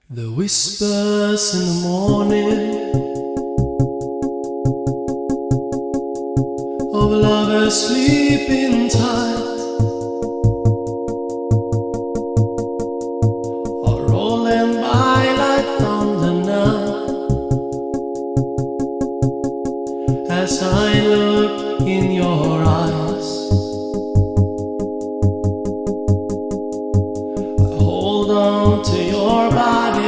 The whispers in the morning of lovers sleeping tight are rolling by like thunder now. As I look in your eyes, I hold on to your body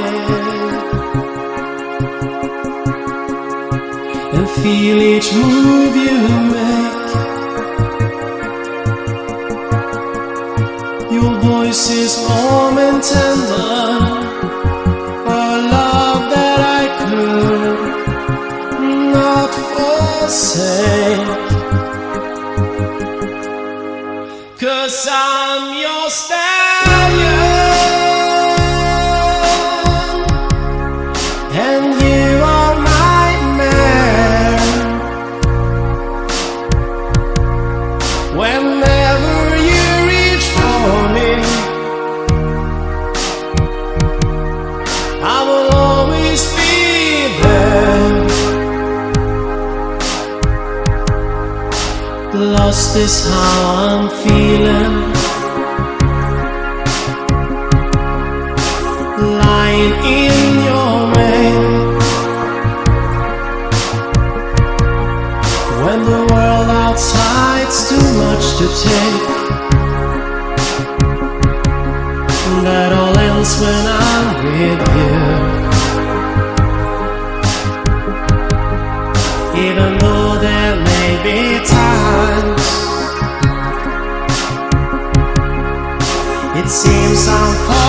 and feel each move you make. Your voice is warm and tender, a love that I could not forsake. 'Cause I'm your stallion and you are my man. Whenever you reach for me, I will always be there. Lost is how I'm feeling, lying in your rain. When the world outside's too much to take, that all ends when I'm with you. Even though there may be times it seems I'm falling